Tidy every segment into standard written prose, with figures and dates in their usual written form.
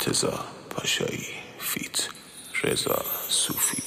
مرتضی پاشایی فیت رضا صوفی.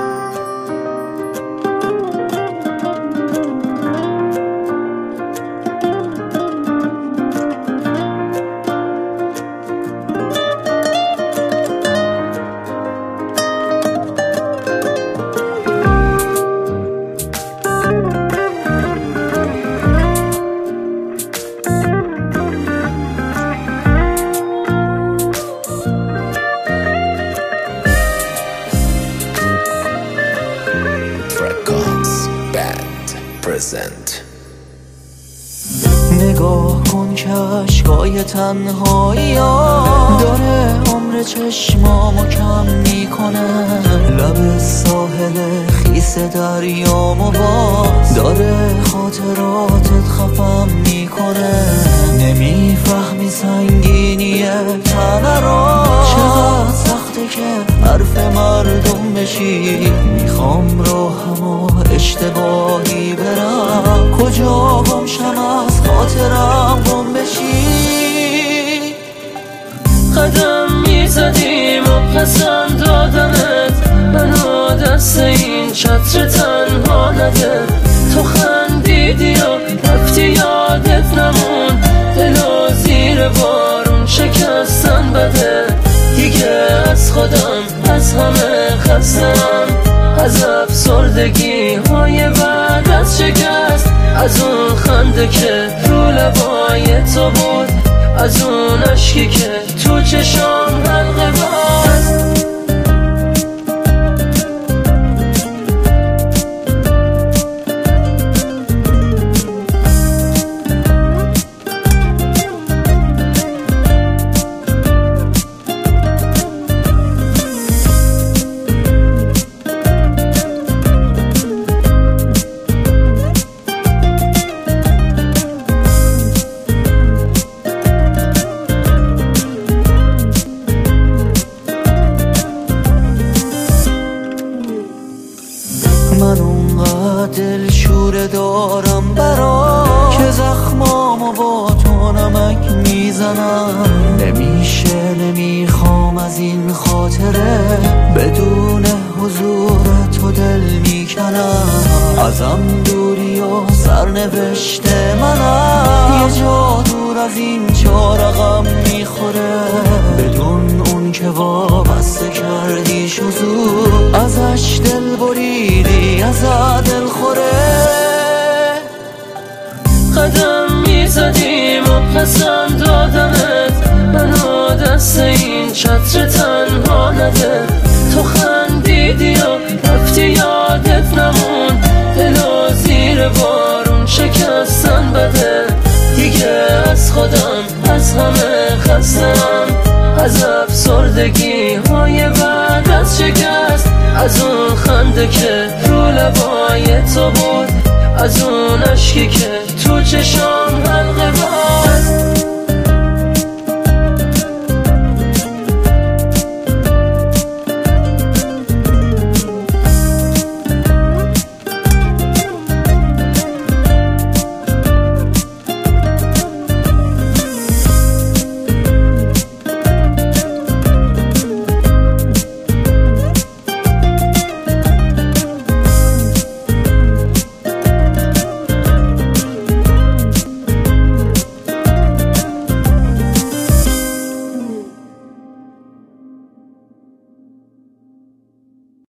نگاه کن که عشقای تنهایی داره عمر چشمامو کم میکنه، لب ساحل خیس دریامو باز داره خاطراتت خفم میکنه. نمیفهمی سنگینی تنه را چقدر سخته که حرف مردم بشی. میخوام راهمو اشتباهی برم، کجا گم شم از خاطرم گم بشی. قدم میزدیم و پسند دادمت، منو دست این چتر تنها نده. تو خندیدی و رفتی یادت نمون، دلو زیر بارون شکستن بده. دیگه از خودم از همه خستم، از افسردگی های بعد از شکست، از اون خنده که رو لبای تو بود، از اون عشقی که تو چشام حلقه بست. من اونقدر دلشوره دارم برا که زخمامو با تو نمک میزنم. نمیشه نمیخوام از این خاطره، بدون حضور تو دل میکنم. ازم دوری و سرنوشت منم، یه جا دور از این چهار رقم میخوره. بدون اون که وابسته کردی شزور، ازش دل بریدی از دل خوره. قدم میزدیم و پسند دادمت، منو دست این چتر تنها نده. تو خندیدی و رفتی یادت نمون، دلو زیر بارون شکستن بده. دیگه از خودم از همه خستم، از افسردگی های بعد از شکست، از اون خنده که رو لبای تو بود، از اون عشقی که تو چشام حلقه بست.